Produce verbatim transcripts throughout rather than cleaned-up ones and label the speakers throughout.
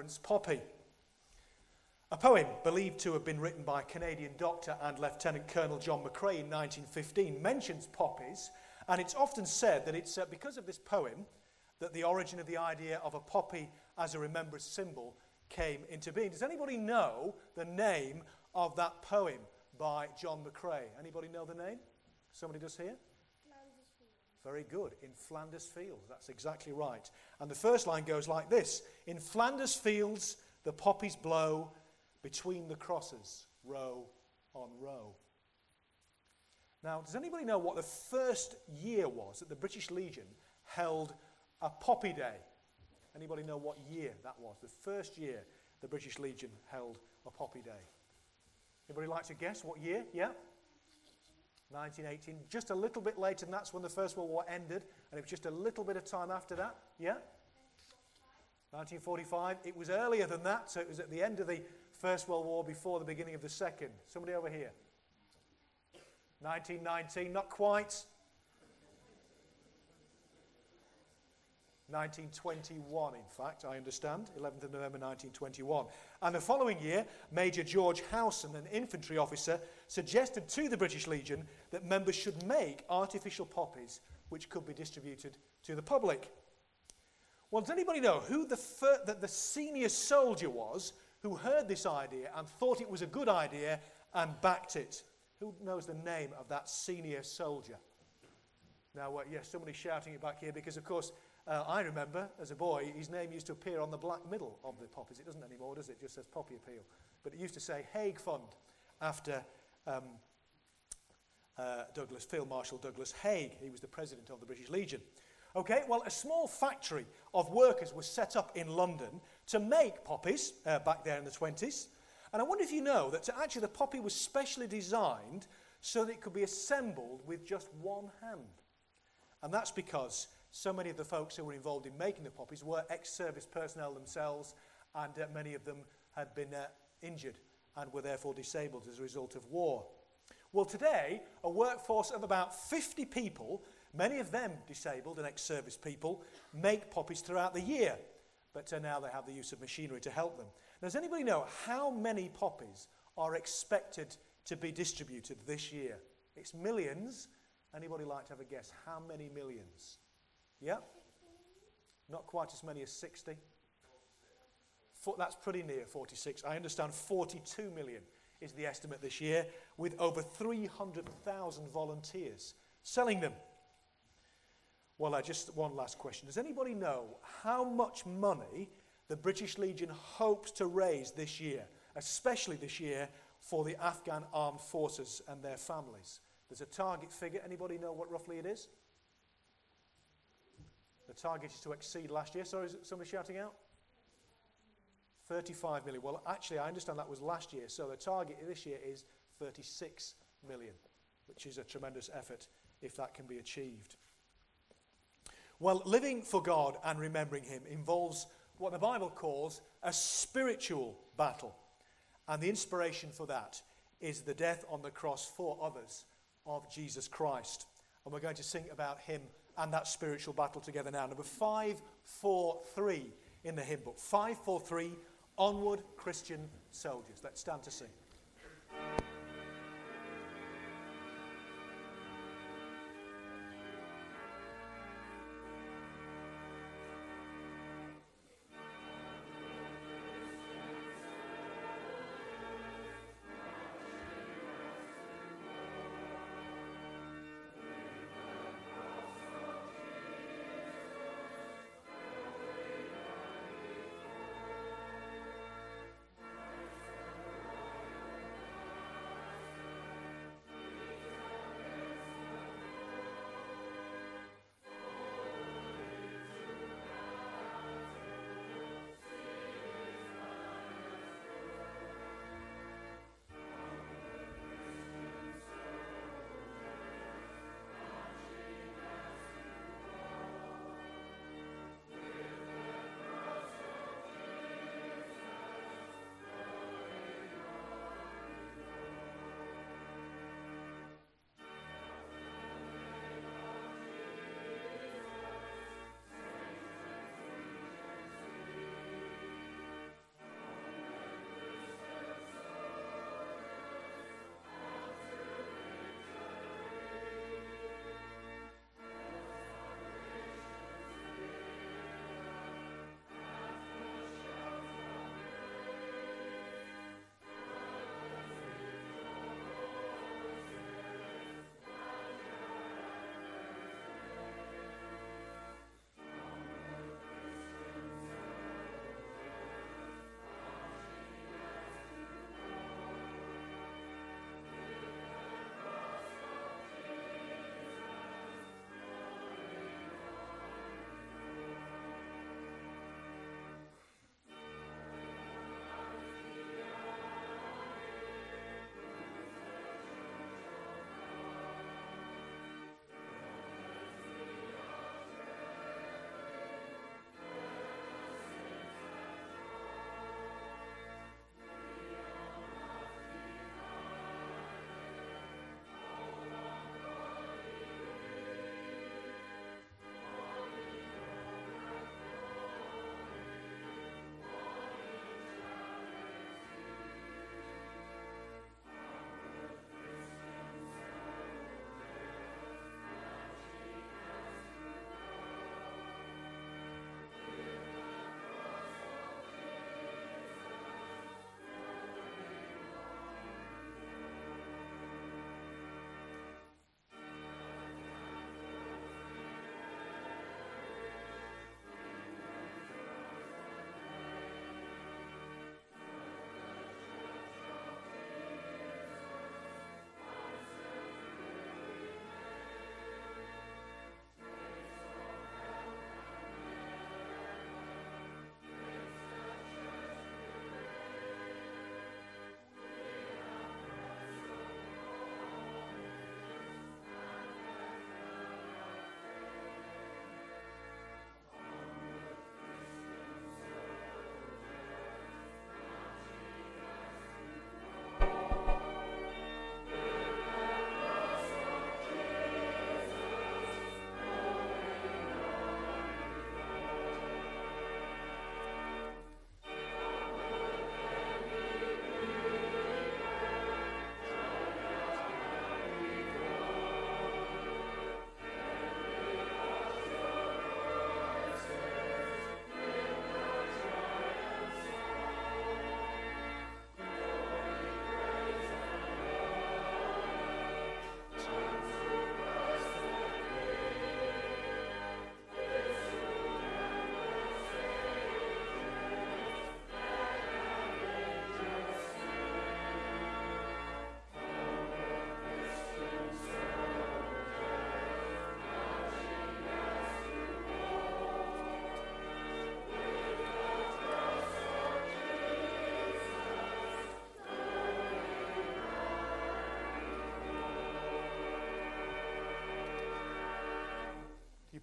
Speaker 1: reference poppy. A poem believed to have been written by Canadian doctor and Lieutenant Colonel John McCrae in nineteen fifteen mentions poppies, and it's often said that it's uh, because of this poem that the origin of the idea of a poppy as a remembrance symbol came into being. Does anybody know the name of that poem by John McCrae? Anybody know the name? Somebody does here?
Speaker 2: Flanders Fields.
Speaker 1: Very good. In Flanders Fields. That's exactly right. And the first line goes like this. In Flanders Fields, the poppies blow between the crosses, row on row. Now, does anybody know what the first year was that the British Legion held a Poppy Day? Anybody know what year that was? The first year the British Legion held a Poppy Day. Anybody like to guess what year? Yeah? nineteen eighteen. Just a little bit later, and that's when the First World War ended, and it was just a little bit of time after that. Yeah? nineteen forty-five. It was earlier than that, so it was at the end of the First World War, before the beginning of the Second. Somebody over here. nineteen nineteen, not quite. nineteen twenty-one, in fact, I understand. eleventh of November nineteen twenty-one. And the following year, Major George Howson, an infantry officer, suggested to the British Legion that members should make artificial poppies which could be distributed to the public. Well, does anybody know who the, fir- that the senior soldier was who heard this idea and thought it was a good idea and backed it? Who knows the name of that senior soldier? Now, uh, yes, somebody's shouting it back here because, of course, uh, I remember as a boy, his name used to appear on the black middle of the poppies. It doesn't anymore, does it? It just says Poppy Appeal. But it used to say Haig Fund after um, uh, Douglas, Field Marshal Douglas Haig. He was the president of the British Legion. Okay, well, a small factory of workers was set up in London to make poppies uh, back there in the twenties. And I wonder if you know that actually the poppy was specially designed so that it could be assembled with just one hand. And that's because so many of the folks who were involved in making the poppies were ex-service personnel themselves, and uh, many of them had been uh, injured and were therefore disabled as a result of war. Well, today, a workforce of about fifty people, many of them disabled and ex-service people, make poppies throughout the year. But uh, now they have the use of machinery to help them. Now, does anybody know how many poppies are expected to be distributed this year? It's millions. Anybody like to have a guess? How many millions? Yeah? Not quite as many as sixty. For, that's pretty near forty-six. I understand forty-two million is the estimate this year, with over three hundred thousand volunteers selling them. Well, uh, just one last question. Does anybody know how much money the British Legion hopes to raise this year, especially this year for the Afghan armed forces and their families? There's a target figure. Anybody know what roughly it is? The target is to exceed last year. Sorry, is somebody shouting out? thirty-five million. Well, actually, I understand that was last year. So the target this year is thirty-six million, which is a tremendous effort if that can be achieved. Well, living for God and remembering Him involves what the Bible calls a spiritual battle. And the inspiration for that is the death on the cross for others of Jesus Christ. And we're going to sing about Him and that spiritual battle together now. Number five four three in the hymn book. five four three, Onward Christian Soldiers. Let's stand to sing.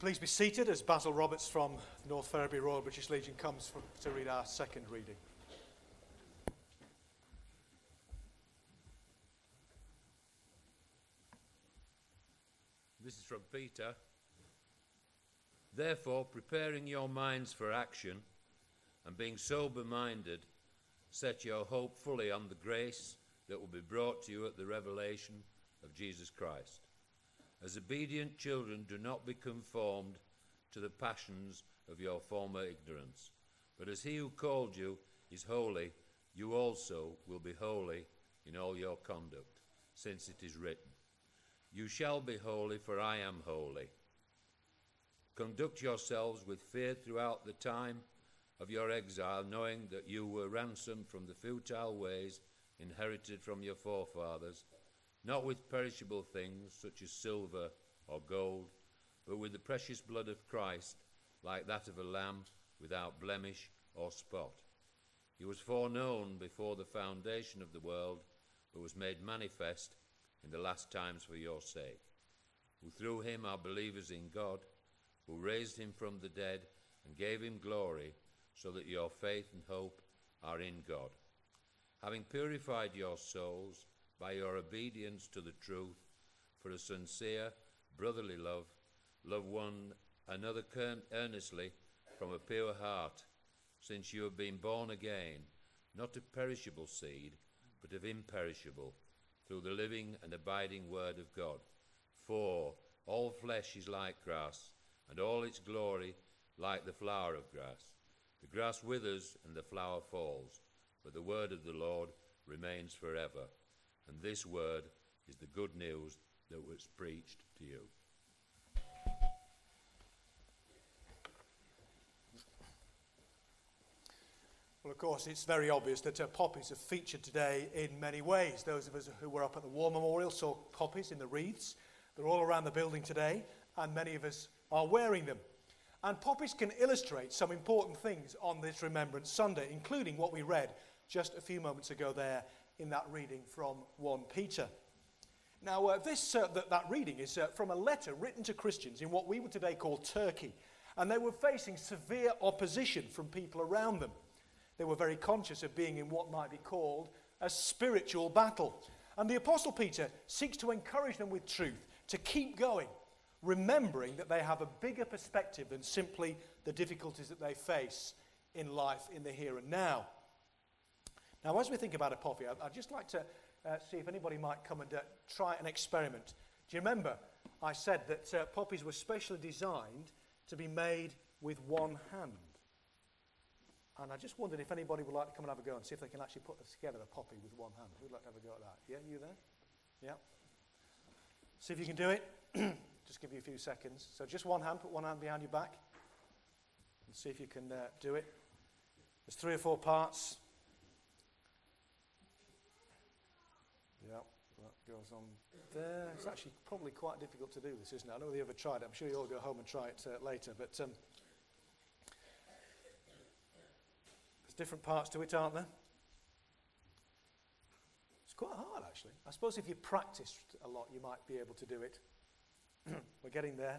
Speaker 1: please be seated as Basil Roberts from North Ferriby Royal British Legion comes for, to read our second reading.
Speaker 2: This is from Peter. Therefore, preparing your minds for action and being sober-minded, set your hope fully on the grace that will be brought to you at the revelation of Jesus Christ. As obedient children, do not be conformed to the passions of your former ignorance, but as he who called you is holy, you also will be holy in all your conduct, since it is written, you shall be holy, for I am holy. Conduct yourselves with fear throughout the time of your exile, knowing that you were ransomed from the futile ways inherited from your forefathers, not with perishable things such as silver or gold, but with the precious blood of Christ, like that of a lamb without blemish or spot. He was foreknown before the foundation of the world, but was made manifest in the last times for your sake, who through him are believers in God, who raised him from the dead and gave him glory, so that your faith and hope are in God. Having purified your souls by your obedience to the truth, for a sincere brotherly love, love one another earnestly from a pure heart, since you have been born again, not of perishable seed, but of imperishable, through the living and abiding word of God. For all flesh is like grass, and all its glory like the flower of grass. The grass withers and the flower falls, but the word of the Lord remains forever. And this word is the good news that was preached to you.
Speaker 1: Well, of course, it's very obvious that uh, poppies have featured today in many ways. Those of us who were up at the War Memorial saw poppies in the wreaths. They're all around the building today, and many of us are wearing them. And poppies can illustrate some important things on this Remembrance Sunday, including what we read just a few moments ago there in that reading from First Peter. Now, uh, this uh, that, that reading is uh, from a letter written to Christians in what we would today call Turkey. And they were facing severe opposition from people around them. They were very conscious of being in what might be called a spiritual battle. And the Apostle Peter seeks to encourage them with truth, to keep going, remembering that they have a bigger perspective than simply the difficulties that they face in life in the here and now. Now, as we think about a poppy, I'd just like to uh, see if anybody might come and uh, try an experiment. Do you remember I said that uh, poppies were specially designed to be made with one hand? And I just wondered if anybody would like to come and have a go and see if they can actually put together a poppy with one hand. Who'd like to have a go at that? Yeah, you there? Yeah. See if you can do it. Just give you a few seconds. So just one hand, put one hand behind your back. And see if you can uh, do it. There's three or four parts. Yeah, that goes on there. It's actually probably quite difficult to do this, isn't it? I know you ever tried it. I'm sure you'll all go home and try it uh, later. But um, there's different parts to it, aren't there? It's quite hard, actually. I suppose if you practiced a lot, you might be able to do it. We're getting there.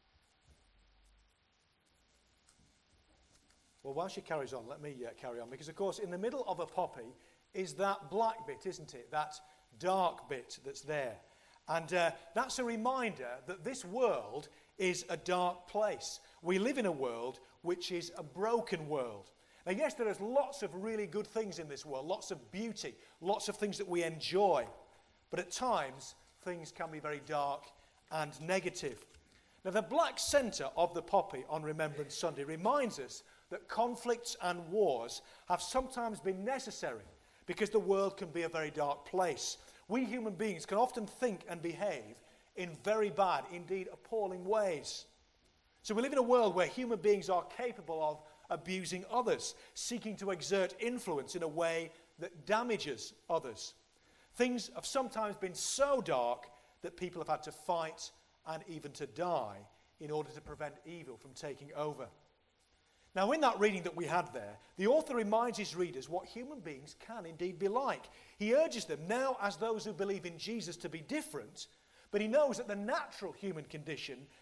Speaker 1: Well, while she carries on, let me uh, carry on. Because, of course, in the middle of a poppy is that black bit, isn't it? That dark bit that's there. And uh, that's a reminder that this world is a dark place. We live in a world which is a broken world. Now, yes, there is lots of really good things in this world, lots of beauty, lots of things that we enjoy. But at times, things can be very dark and negative. Now, the black centre of the poppy on Remembrance Sunday reminds us that conflicts and wars have sometimes been necessary because the world can be a very dark place. We human beings can often think and behave in very bad, indeed appalling ways. So we live in a world where human beings are capable of abusing others, seeking to exert influence in a way that damages others. Things have sometimes been so dark that people have had to fight and even to die in order to prevent evil from taking over. Now, in that reading that we had there, the author reminds his readers what human beings can indeed be like. He urges them now, as those who believe in Jesus, to be different, but he knows that the natural human condition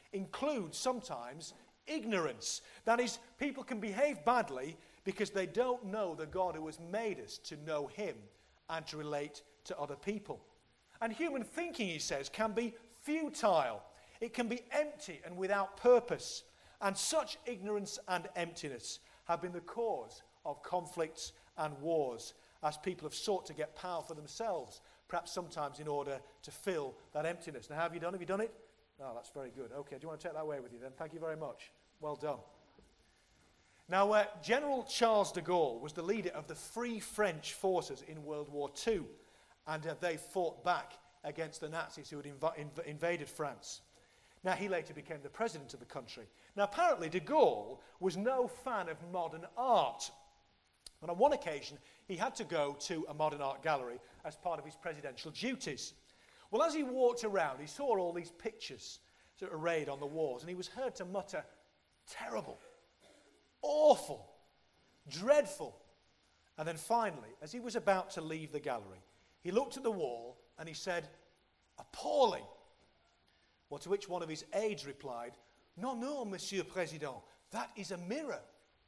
Speaker 1: includes sometimes ignorance. That is, people can behave badly because they don't know the God who has made us to know him and to relate to other people. And human thinking, he says, can be futile. It can be empty and without purpose. And such ignorance and emptiness have been the cause of conflicts and wars as people have sought to get power for themselves, perhaps sometimes in order to fill that emptiness. Now, have you done? Have you done it? Oh, that's very good. Okay, do you want to take that away with you then? Thank you very much. Well done. Now, uh, General Charles de Gaulle was the leader of the Free French forces in World War Two, and uh, they fought back against the Nazis who had inv- inv- invaded France. Now, he later became the president of the country. Now, apparently, de Gaulle was no fan of modern art. And on one occasion, he had to go to a modern art gallery as part of his presidential duties. Well, as he walked around, he saw all these pictures sort of arrayed on the walls, and he was heard to mutter, "Terrible, awful, dreadful." And then finally, as he was about to leave the gallery, he looked at the wall and he said, "Appalling." Well, to which one of his aides replied, "Non, non, Monsieur Président, that is a mirror."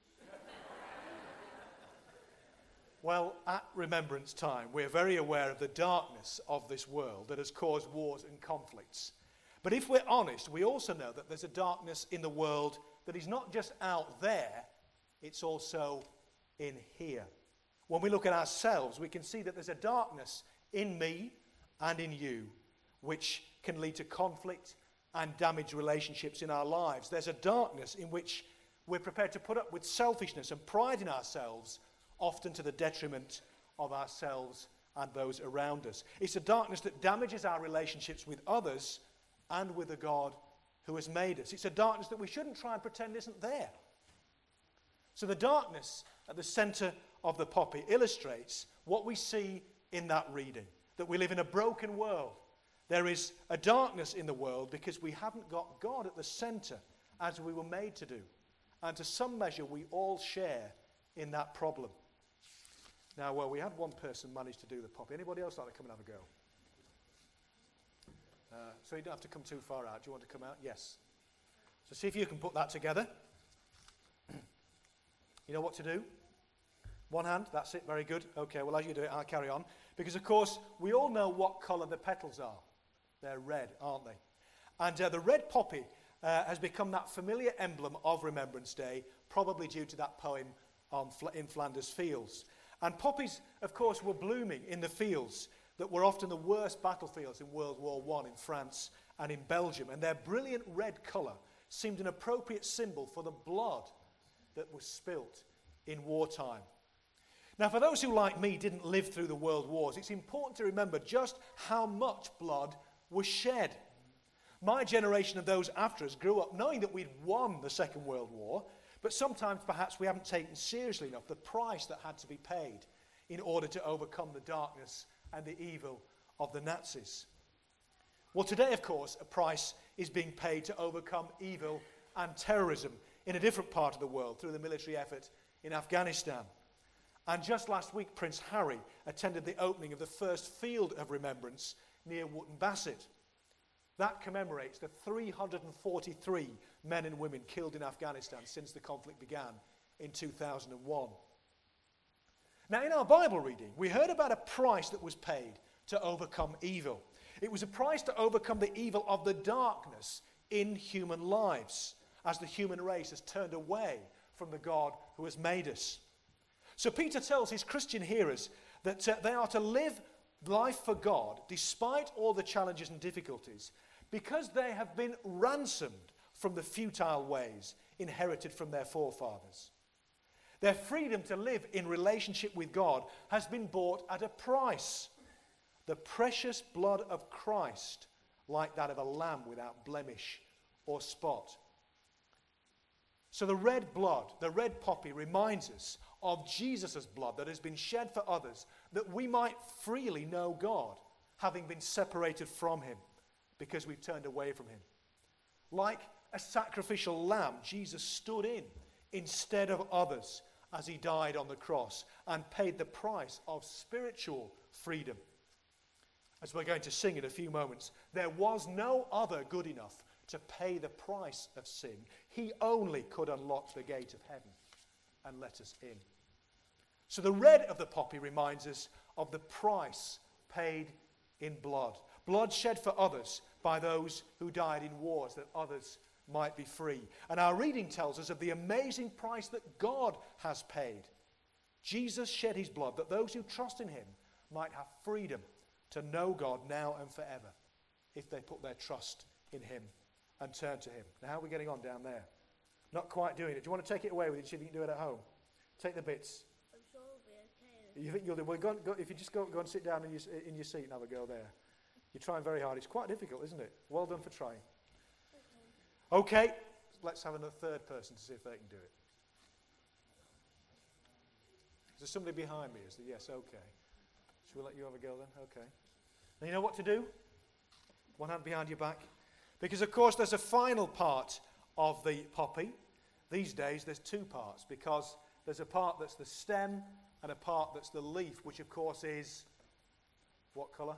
Speaker 1: Well, at Remembrance Time, we're very aware of the darkness of this world that has caused wars and conflicts. But if we're honest, we also know that there's a darkness in the world that is not just out there, it's also in here. When we look at ourselves, we can see that there's a darkness in me and in you, which can lead to conflict and damage relationships in our lives. There's a darkness in which we're prepared to put up with selfishness and pride in ourselves, often to the detriment of ourselves and those around us. It's a darkness that damages our relationships with others and with the God who has made us. It's a darkness that we shouldn't try and pretend isn't there. So the darkness at the center of the poppy illustrates what we see in that reading, that we live in a broken world. There is a darkness in the world because we haven't got God at the center as we were made to do. And to some measure, we all share in that problem. Now, well, we had one person manage to do the poppy. Anybody else like to come and have a go? Uh, so you don't have to come too far out. Do you want to come out? Yes. So see if you can put that together. You know what to do? One hand, that's it, very good. Okay, well, as you do it, I'll carry on. Because, of course, we all know what colour the petals are. They're red, aren't they? And uh, the red poppy uh, has become that familiar emblem of Remembrance Day, probably due to that poem on Fl- in Flanders Fields. And poppies, of course, were blooming in the fields that were often the worst battlefields in World War One in France and in Belgium. And their brilliant red colour seemed an appropriate symbol for the blood that was spilt in wartime. Now, for those who, like me, didn't live through the world wars, it's important to remember just how much blood was shed. My generation of those after us grew up knowing that we'd won the Second World War, but sometimes perhaps we haven't taken seriously enough the price that had to be paid in order to overcome the darkness and the evil of the Nazis. Well, today, of course, a price is being paid to overcome evil and terrorism in a different part of the world through the military effort in Afghanistan. And just last week, Prince Harry attended the opening of the first field of remembrance near Wootton Bassett. That commemorates the three hundred forty-three men and women killed in Afghanistan since the conflict began in two thousand one. Now, in our Bible reading, we heard about a price that was paid to overcome evil. It was a price to overcome the evil of the darkness in human lives, as the human race has turned away from the God who has made us. So Peter tells his Christian hearers that uh, they are to live life for God despite all the challenges and difficulties, because they have been ransomed from the futile ways inherited from their forefathers. Their freedom to live in relationship with God has been bought at a price. The precious blood of Christ, like that of a lamb without blemish or spot. So the red blood, the red poppy, reminds us of Jesus' blood that has been shed for others, that we might freely know God, having been separated from him because we've turned away from him. Like a sacrificial lamb, Jesus stood in instead of others as he died on the cross and paid the price of spiritual freedom. As we're going to sing in a few moments, there was no other good enough to pay the price of sin. He only could unlock the gate of heaven and let us in. So the red of the poppy reminds us of the price paid in blood. Blood shed for others by those who died in wars that others might be free. And our reading tells us of the amazing price that God has paid. Jesus shed his blood that those who trust in him might have freedom to know God now and forever if they put their trust in him and turn to him. Now, how are we getting on down there? Not quite doing it. Do you want to take it away with you? See if you can do it at home. Take the bits.
Speaker 3: I'm sure it'll be okay.
Speaker 1: You think you'll do? Well, go, on, go, if you just go, go and sit down in your, in your seat and have a go there. You're trying very hard. It's quite difficult, isn't it? Well done for trying. Okay, okay. Let's have another third person to see if they can do it. Is there somebody behind me? Is there? Yes, okay. Shall we let you have a go then? Okay. Now you know what to do? One hand behind your back. Because, of course, there's a final part of the poppy. These days, there's two parts, because there's a part that's the stem and a part that's the leaf, which, of course, is what colour?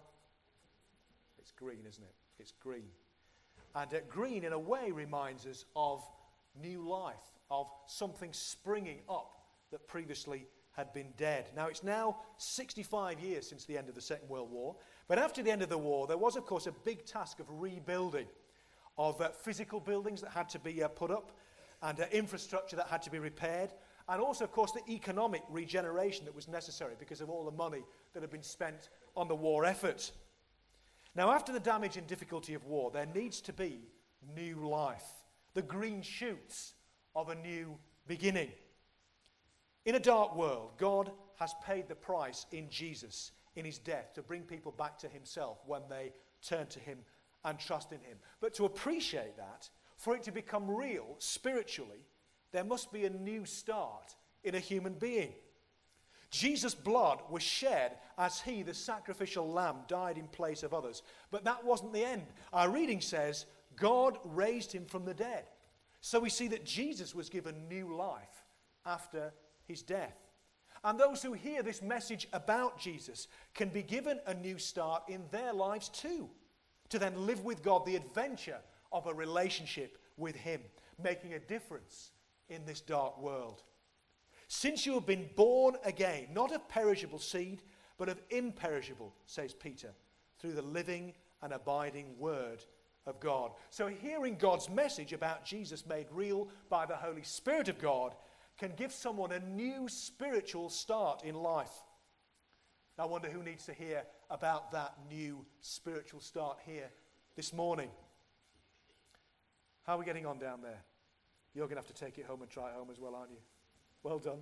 Speaker 1: It's green, isn't it? It's green. And uh, green, in a way, reminds us of new life, of something springing up that previously had been dead. Now, it's now sixty-five years since the end of the Second World War. But after the end of the war, there was, of course, a big task of rebuilding, of uh, physical buildings that had to be uh, put up, and uh, infrastructure that had to be repaired, and also, of course, the economic regeneration that was necessary because of all the money that had been spent on the war effort. Now, after the damage and difficulty of war, there needs to be new life, the green shoots of a new beginning. In a dark world, God has paid the price in Jesus, in his death, to bring people back to himself when they turn to him and trust in him. But to appreciate that, for it to become real spiritually, there must be a new start in a human being. Jesus' blood was shed as he, the sacrificial lamb, died in place of others. But that wasn't the end. Our reading says, God raised him from the dead. So we see that Jesus was given new life after his death. And those who hear this message about Jesus can be given a new start in their lives too, to then live with God the adventure of a relationship with him, making a difference in this dark world. Since you have been born again, not of perishable seed, but of imperishable, says Peter, through the living and abiding word of God. So hearing God's message about Jesus made real by the Holy Spirit of God can give someone a new spiritual start in life. I wonder who needs to hear about that new spiritual start here this morning. How are we getting on down there? You're going to have to take it home and try it home as well, aren't you? Well done.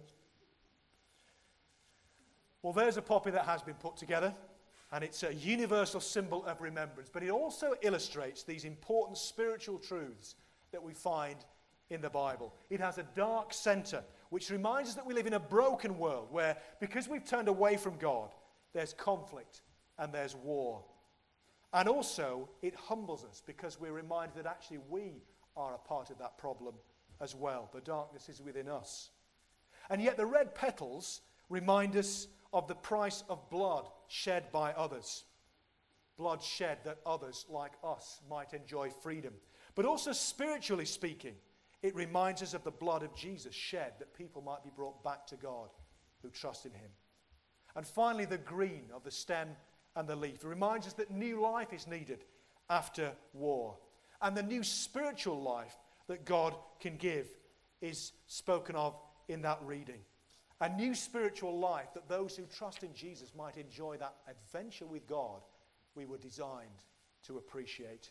Speaker 1: Well, there's a poppy that has been put together, and it's a universal symbol of remembrance, but it also illustrates these important spiritual truths that we find in the Bible. It has a dark center, which reminds us that we live in a broken world where, because we've turned away from God, there's conflict and there's war. And also, it humbles us because we're reminded that actually we are a part of that problem as well. The darkness is within us. And yet the red petals remind us of the price of blood shed by others. Blood shed that others like us might enjoy freedom. But also spiritually speaking, it reminds us of the blood of Jesus shed that people might be brought back to God who trust in him. And finally, the green of the stem and the leaf. It reminds us that new life is needed after war. And the new spiritual life that God can give is spoken of in that reading. A new spiritual life that those who trust in Jesus might enjoy that adventure with God we were designed to appreciate.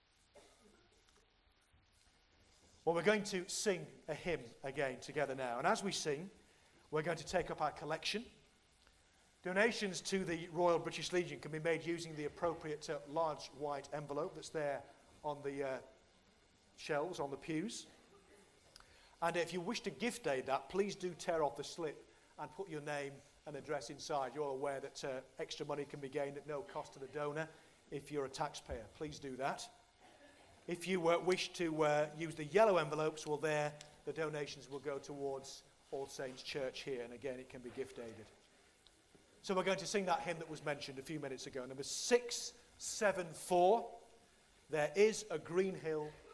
Speaker 1: Well, we're going to sing a hymn again together now. And as we sing, we're going to take up our collection. Donations to the Royal British Legion can be made using the appropriate uh, large white envelope that's there on the uh, shelves, on the pews. And if you wish to gift aid that, please do tear off the slip and put your name and address inside. You're aware that uh, extra money can be gained at no cost to the donor if you're a taxpayer. Please do that. If you uh, wish to uh, use the yellow envelopes, well, there, the donations will go towards All Saints Church here. And again, it can be gift aided. So we're going to sing that hymn that was mentioned a few minutes ago, number six seven four. There is a green hill